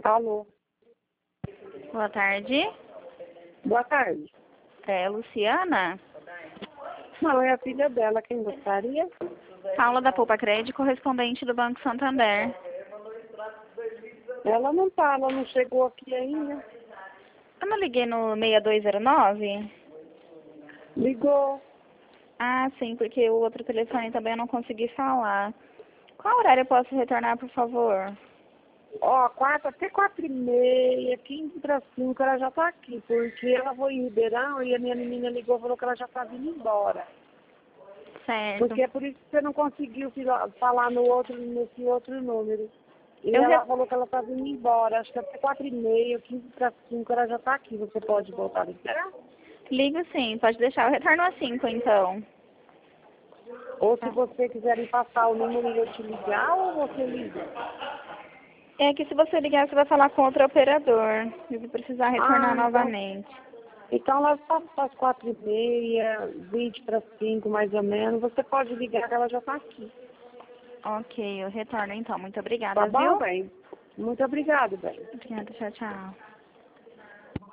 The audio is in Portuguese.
Alô, Boa tarde. boa tarde. É Luciana? Não, é a filha dela, quem gostaria? Paula da Poupa Crédito, correspondente do Banco Santander. Ela não tá, ela não chegou aqui ainda. Eu não liguei no 6209? Ligou. Ah, sim, porque o outro telefone também eu não consegui falar. Qual horário eu posso retornar, por favor? Ó, até 4h30, 4:45 ela já tá aqui, porque ela foi em Ribeirão e a minha menina ligou e falou que ela já tá vindo embora. Certo. Porque é por isso que você não conseguiu falar nesse outro número. E Eu ela re... falou que ela tá vindo embora, acho que até 4h30, 4:45 ela já tá aqui. Você pode voltar a ligar? Ligo sim, pode deixar. Eu retorno às 5, então. Ou se Tá. você quiser me passar o número e eu te ligar, ou você liga? É que se você ligar, você vai falar com outro operador. Eu vou precisar retornar Ah, novamente. então lá às 4h30, 4:20 mais ou menos, você pode ligar que ela já está aqui. Ok, eu retorno então. Muito Tá obrigada, bom, viu? bem? Muito obrigada, bem. Obrigada, tchau, tchau.